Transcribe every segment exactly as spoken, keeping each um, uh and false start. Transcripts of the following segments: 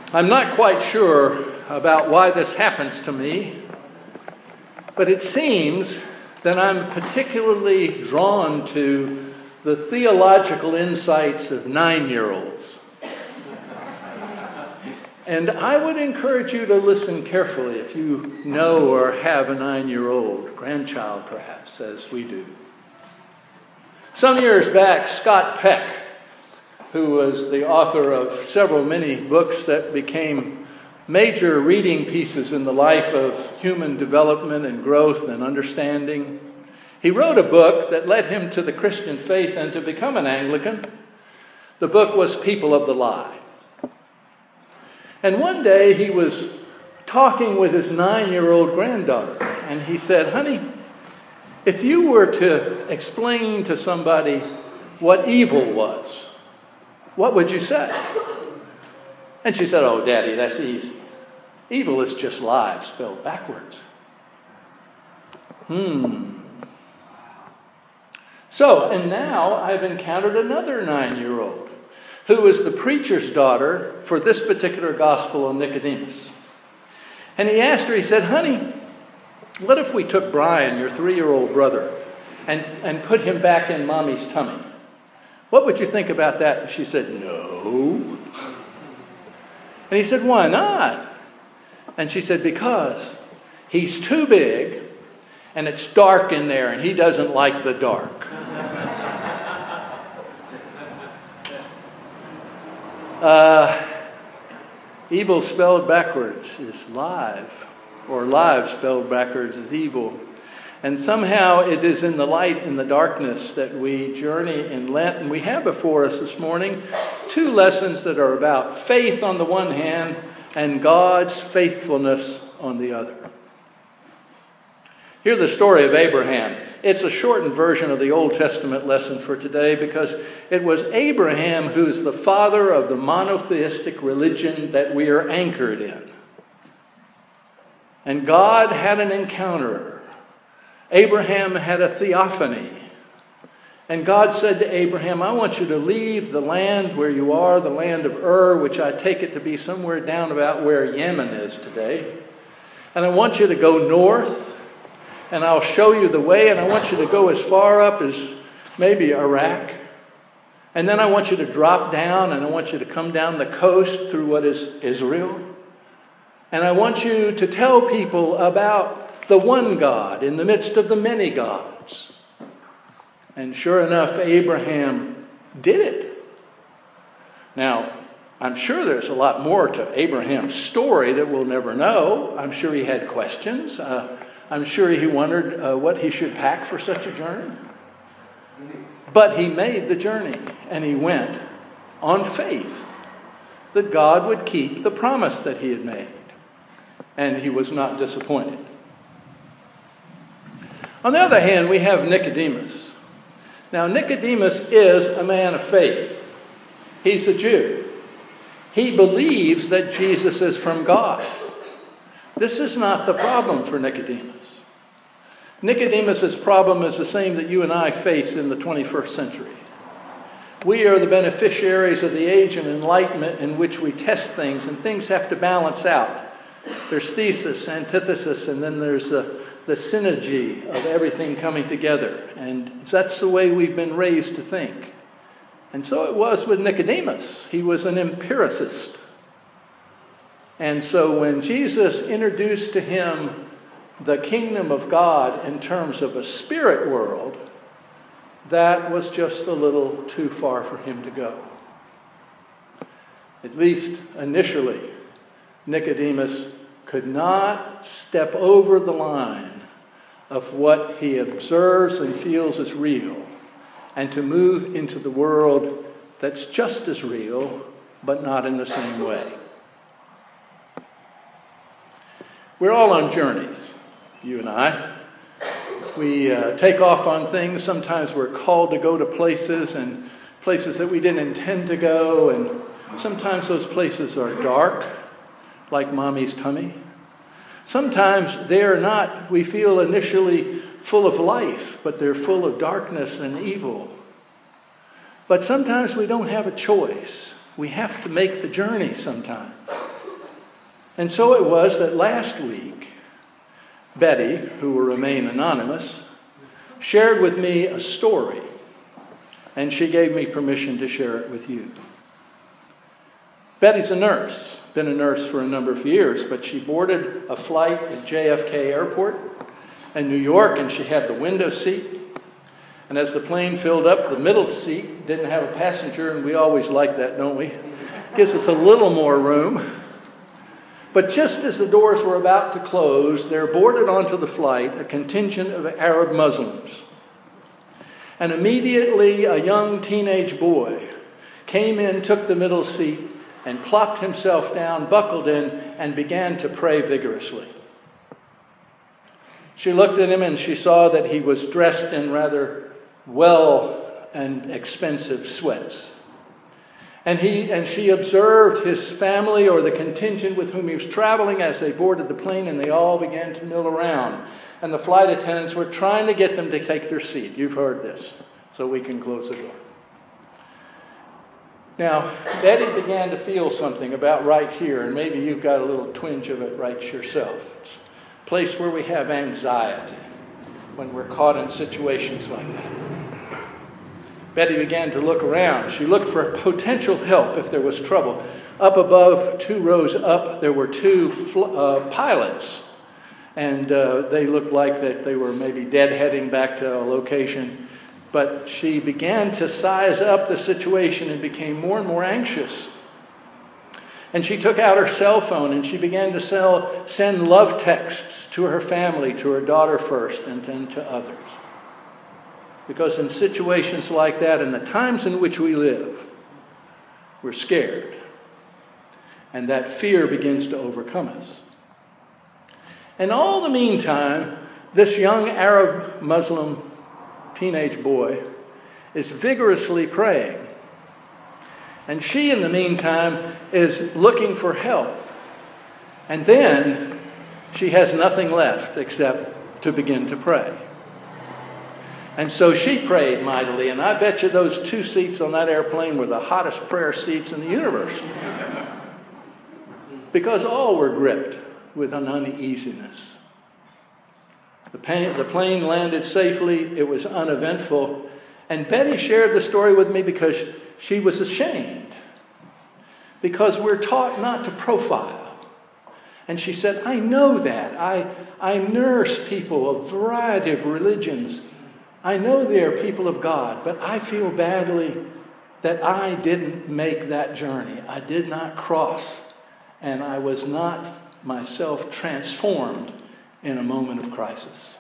I'm not quite sure about why this happens to me, but it seems that I'm particularly drawn to the theological insights of nine-year-olds. And I would encourage you to listen carefully if you know or have a nine-year-old, grandchild perhaps, as we do. Some years back, Scott Peck, who was the author of several many books that became major reading pieces in the life of human development and growth and understanding, he wrote a book that led him to the Christian faith and to become an Anglican. The book was People of the Lie. And one day he was talking with his nine-year-old granddaughter, and he said, "Honey, if you were to explain to somebody what evil was, what would you say?" And she said, "Oh, Daddy, that's easy. Evil is just lies spelled backwards." Hmm. So, and now I've encountered another nine-year-old who is the preacher's daughter for this particular gospel of Nicodemus. And he asked her, he said, "Honey, what if we took Brian, your three-year-old brother, and, and put him back in Mommy's tummy? What would you think about that?" And she said, "No." And he said, "Why not?" And she said, "Because he's too big and it's dark in there and he doesn't like the dark." Uh, evil spelled backwards is live, or live spelled backwards is evil. And somehow it is in the light, in the darkness, that we journey in Lent. And we have before us this morning two lessons that are about faith on the one hand and God's faithfulness on the other. Hear the story of Abraham. It's a shortened version of the Old Testament lesson for today because it was Abraham who's the father of the monotheistic religion that we are anchored in. And God had an encounter. Abraham had a theophany. And God said to Abraham, "I want you to leave the land where you are, the land of Ur," which I take it to be somewhere down about where Yemen is today. "And I want you to go north, and I'll show you the way, and I want you to go as far up as maybe Iraq. And then I want you to drop down, and I want you to come down the coast through what is Israel. And I want you to tell people about the one God in the midst of the many gods." And sure enough, Abraham did it. Now, I'm sure there's a lot more to Abraham's story that we'll never know. I'm sure he had questions. Uh, I'm sure he wondered uh, what he should pack for such a journey. But he made the journey, and he went on faith that God would keep the promise that he had made. And he was not disappointed. On the other hand, we have Nicodemus. Now, Nicodemus is a man of faith. He's a Jew. He believes that Jesus is from God. This is not the problem for Nicodemus. Nicodemus' problem is the same that you and I face in the twenty-first century. We are the beneficiaries of the age of enlightenment in which we test things, and things have to balance out. There's thesis, antithesis, and then there's the, the synergy of everything coming together. And that's the way we've been raised to think. And so it was with Nicodemus. He was an empiricist. And so when Jesus introduced to him the kingdom of God in terms of a spirit world, that was just a little too far for him to go. At least initially, Nicodemus could not step over the line of what he observes and feels as real and to move into the world that's just as real, but not in the same way. We're all on journeys, you and I. We uh, take off on things. Sometimes we're called to go to places and places that we didn't intend to go. And sometimes those places are dark, like Mommy's tummy. Sometimes they're not, we feel initially full of life, but they're full of darkness and evil. But sometimes we don't have a choice. We have to make the journey sometimes. And so it was that last week, Betty, who will remain anonymous, shared with me a story, and she gave me permission to share it with you. Betty's a nurse, been a nurse for a number of years, but she boarded a flight at J F K Airport in New York, and she had the window seat. And as the plane filled up, the middle seat didn't have a passenger, and we always like that, don't we? Gives us a little more room. But just as the doors were about to close, there boarded onto the flight a contingent of Arab Muslims. And immediately a young teenage boy came in, took the middle seat, and plopped himself down, buckled in, and began to pray vigorously. She looked at him and she saw that he was dressed in rather well and expensive sweats. And he and she observed his family or the contingent with whom he was traveling as they boarded the plane, and they all began to mill around. And the flight attendants were trying to get them to take their seat. You've heard this, so we can close the door. Now, Betty began to feel something about right here, and maybe you've got a little twinge of it right yourself. It's a place where we have anxiety when we're caught in situations like that. Betty began to look around. She looked for potential help if there was trouble. Up above, two rows up, there were two fl- uh, pilots. And uh, they looked like that they were maybe deadheading back to a location. But she began to size up the situation and became more and more anxious. And she took out her cell phone and she began to sell, send love texts to her family, to her daughter first, and then to others. Because in situations like that, in the times in which we live, we're scared. And that fear begins to overcome us. And all the meantime, this young Arab Muslim teenage boy is vigorously praying. And she, in the meantime, is looking for help. And then she has nothing left except to begin to pray. And so she prayed mightily, and I bet you those two seats on that airplane were the hottest prayer seats in the universe. Because all were gripped with an uneasiness. The, pain, the plane landed safely. It was uneventful. And Betty shared the story with me because she was ashamed. Because we're taught not to profile. And she said, I know that. I, I nurse people of a variety of religions. I know they are people of God, but I feel badly that I didn't make that journey. I did not cross, and I was not myself transformed in a moment of crisis.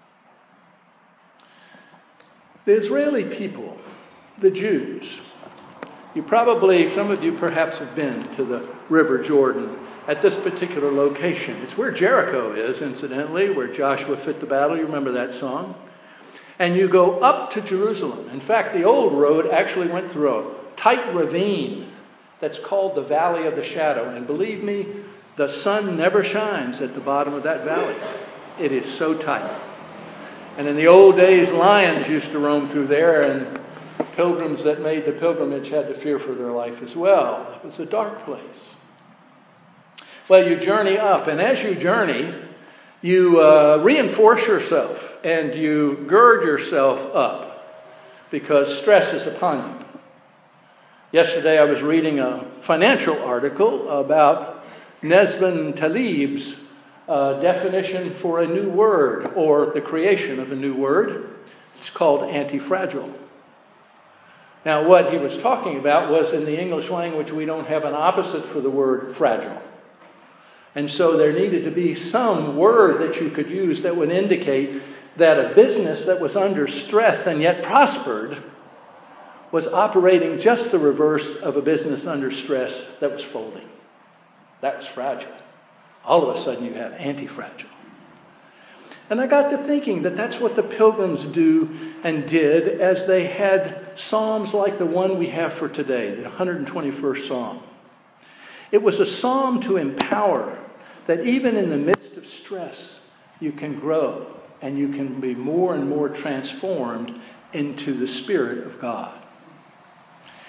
The Israeli people, the Jews, you probably, some of you perhaps have been to the River Jordan at this particular location. It's where Jericho is, incidentally, where Joshua fit the battle. You remember that song? And you go up to Jerusalem. In fact, the old road actually went through a tight ravine that's called the Valley of the Shadow. And believe me, the sun never shines at the bottom of that valley. It is so tight. And in the old days, lions used to roam through there, and pilgrims that made the pilgrimage had to fear for their life as well. It was a dark place. Well, you journey up, and as you journey, you uh, reinforce yourself and you gird yourself up because stress is upon you. Yesterday I was reading a financial article about Nesbin Talib's uh, definition for a new word, or the creation of a new word. It's called anti-fragile. Now what he was talking about was, in the English language we don't have an opposite for the word fragile. And so there needed to be some word that you could use that would indicate that a business that was under stress and yet prospered was operating just the reverse of a business under stress that was folding. That was fragile. All of a sudden you have anti-fragile. And I got to thinking that that's what the pilgrims do and did as they had psalms like the one we have for today, the one hundred twenty-first Psalm. It was a psalm to empower that even in the midst of stress, you can grow and you can be more and more transformed into the Spirit of God.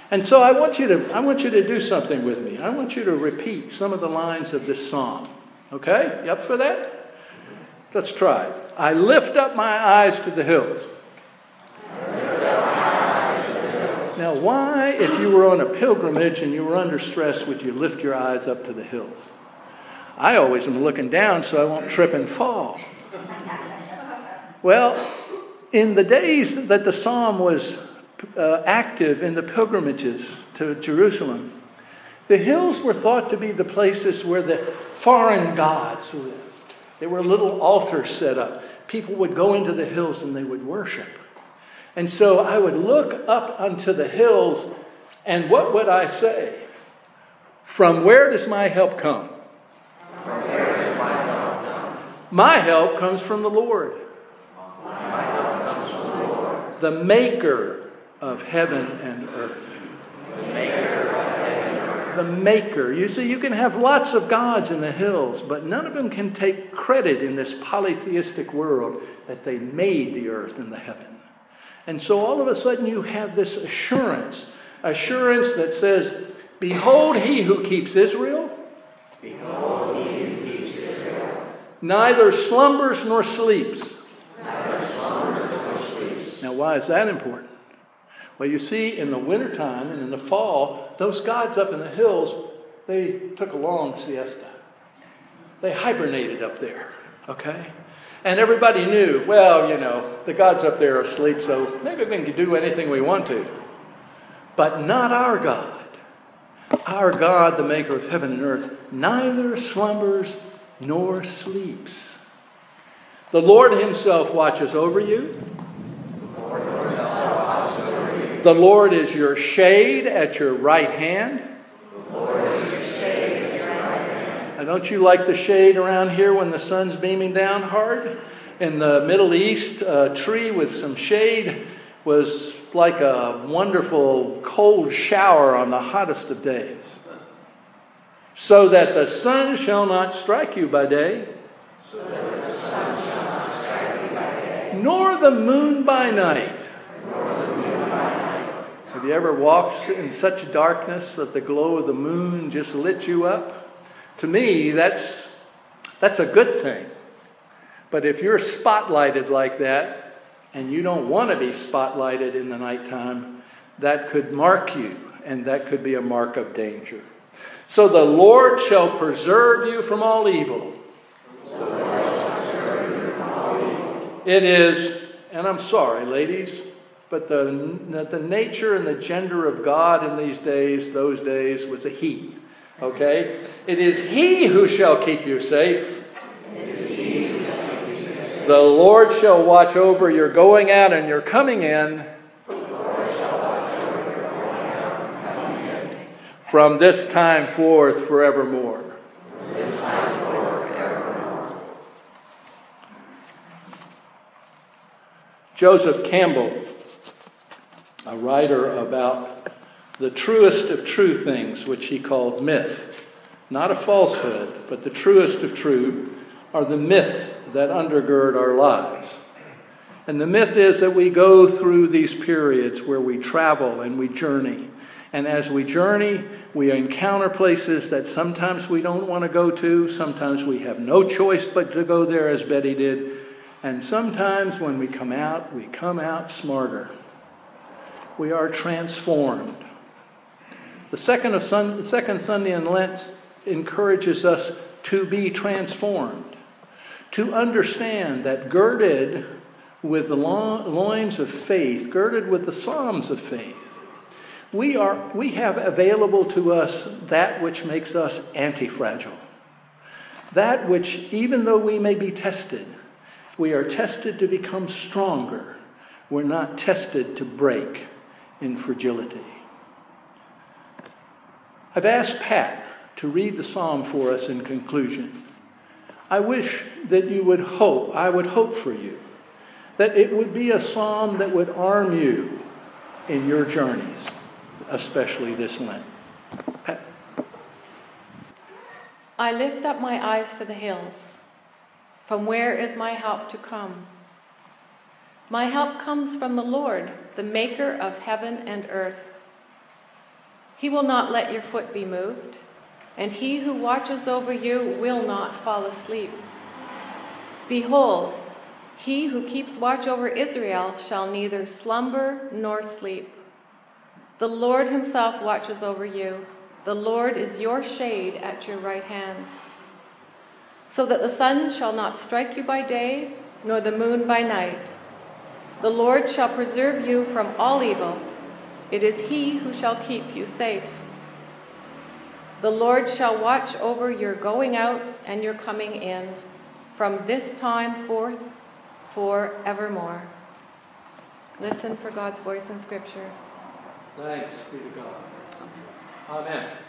And so I want you to I want you to do something with me. I want you to repeat some of the lines of this psalm. Okay? You up for that? Let's try it. I lift up my eyes to the hills. Now, why, if you were on a pilgrimage and you were under stress, would you lift your eyes up to the hills? I always am looking down so I won't trip and fall. Well, in the days that the psalm was uh, active in the pilgrimages to Jerusalem, the hills were thought to be the places where the foreign gods lived. There were little altars set up. People would go into the hills and they would worship. And so I would look up unto the hills, and what would I say? From where does my help come? From where does my help come? My help comes from the Lord. My help comes from the Lord. The maker of heaven and earth. The maker of heaven and earth. The maker. You see, you can have lots of gods in the hills, but none of them can take credit in this polytheistic world that they made the earth and the heaven. And so all of a sudden you have this assurance, assurance that says, behold he who keeps Israel. Behold he who keeps Israel. Neither slumbers nor sleeps. Neither slumbers nor sleeps. Now why is that important? Well, you see, in the wintertime and in the fall, those gods up in the hills, they took a long siesta. They hibernated up there, okay? And everybody knew, well, you know, the gods up there are asleep, so maybe we can do anything we want to. But not our God. Our God, the maker of heaven and earth, neither slumbers nor sleeps. The Lord himself watches over you. The Lord himself watches over you. The Lord is your shade at your right hand. The Lord is your shade at your right hand. Now, don't you like the shade around here when the sun's beaming down hard? In the Middle East, a tree with some shade was like a wonderful cold shower on the hottest of days. So that the sun shall not strike you by day, So that the sun shall not strike you by day, nor the moon by night. nor the moon by night. Have you ever walked in such darkness that the glow of the moon just lit you up? To me, that's that's a good thing. But if you're spotlighted like that, and you don't want to be spotlighted in the nighttime, that could mark you, and that could be a mark of danger. So the Lord shall preserve you from all evil. So the Lord shall preserve you from all evil. It is, and I'm sorry, ladies, but the, the nature and the gender of God in these days, those days, was a he. Okay? It is he who shall keep you safe. The Lord shall watch over your going out and your coming in. The Lord shall watch over your going out and coming in. From this time forth forevermore. From this time forth forevermore. Joseph Campbell, a writer about the truest of true things, which he called myth, not a falsehood, but the truest of true, are the myths that undergird our lives. And the myth is that we go through these periods where we travel and we journey. And as we journey, we encounter places that sometimes we don't want to go to. Sometimes we have no choice but to go there, as Betty did. And sometimes when we come out, we come out smarter. We are transformed. The second, of sun, the second Sunday in Lent encourages us to be transformed. To understand that girded with the loins of faith, girded with the psalms of faith, we are we have available to us that which makes us anti-fragile. That which, even though we may be tested, we are tested to become stronger. We're not tested to break in fragility. I've asked Pat to read the psalm for us in conclusion. I wish that you would hope, I would hope for you, that it would be a psalm that would arm you in your journeys, especially this Lent. Pat. I lift up my eyes to the hills. From where is my help to come? My help comes from the Lord, the maker of heaven and earth. He will not let your foot be moved, and he who watches over you will not fall asleep. Behold, he who keeps watch over Israel shall neither slumber nor sleep. The Lord himself watches over you. The Lord is your shade at your right hand. So that the sun shall not strike you by day, nor the moon by night. The Lord shall preserve you from all evil. It is he who shall keep you safe. The Lord shall watch over your going out and your coming in, from this time forth forevermore. Listen for God's voice in Scripture. Thanks be to God. Amen.